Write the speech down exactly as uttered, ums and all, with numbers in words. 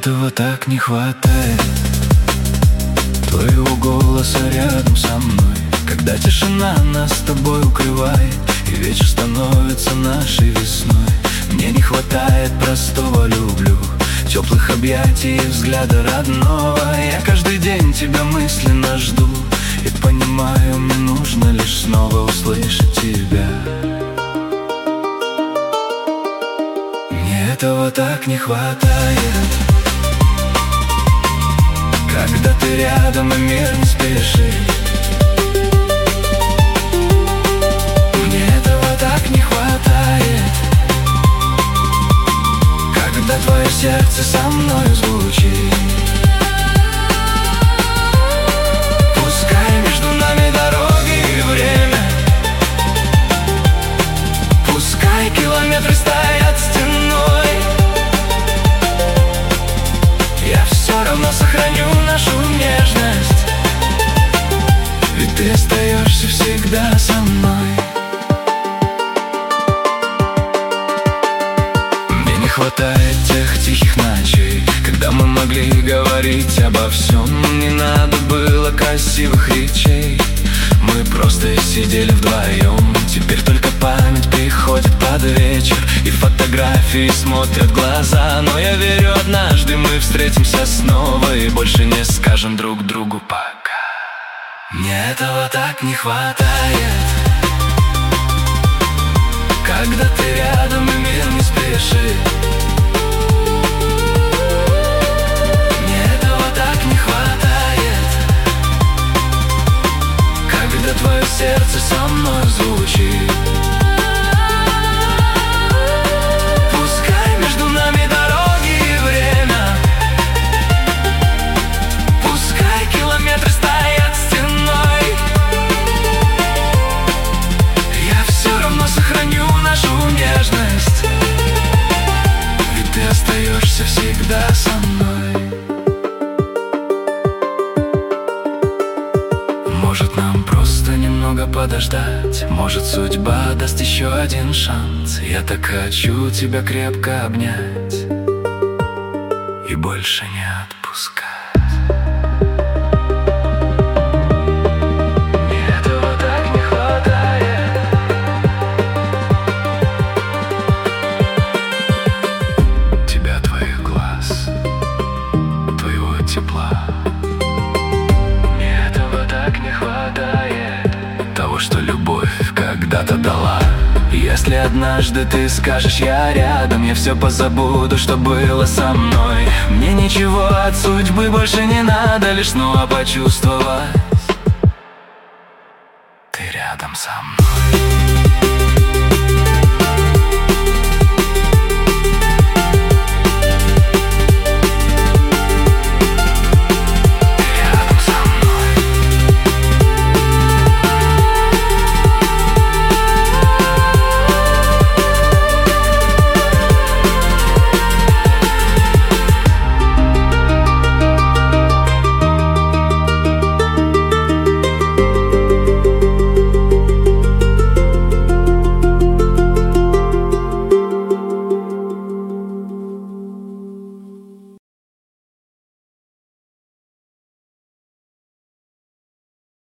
этого так не хватает, твоего голоса рядом со мной, когда тишина нас с тобой укрывает и вечер становится нашей весной. Мне не хватает простого люблю, теплых объятий и взгляда родного. Я каждый день тебя мысленно жду и понимаю, мне нужно лишь снова услышать тебя. Мне этого так не хватает, когда ты рядом и мир не спешит. Мне этого так не хватает, когда твое сердце со мной звучит. Пускай между нами дороги и время, пускай километры стоят стеной, я все равно сохраню нашу нежность, ведь ты остаешься всегда со мной. Мне не хватает тех тихих ночей, когда мы могли говорить обо всем. Не надо было красивых речей, мы просто сидели вдвоем. Теперь только память приходит под вечер, и фотографии смотрят глаза. Но я верю, однажды мы встретимся снова и больше не скажем друг другу пока. Мне этого так не хватает, когда ты рядом и мир не спешит. Мне этого так не хватает, когда твое сердце со мной звучит. Пускай между нами дороги и время, пускай километры стоят стеной, я все равно сохраню нашу нежность, ведь ты остаешься всегда со мной. Может, нам просто немного подождать, может, судьба даст еще один шанс. Я так хочу тебя крепко обнять и больше не отпускать. Тепла. Мне этого так не хватает, того, что любовь когда-то дала. Если однажды ты скажешь я рядом, я все позабуду, что было со мной. Мне ничего от судьбы больше не надо, лишь снова почувствовать, ты рядом со мной.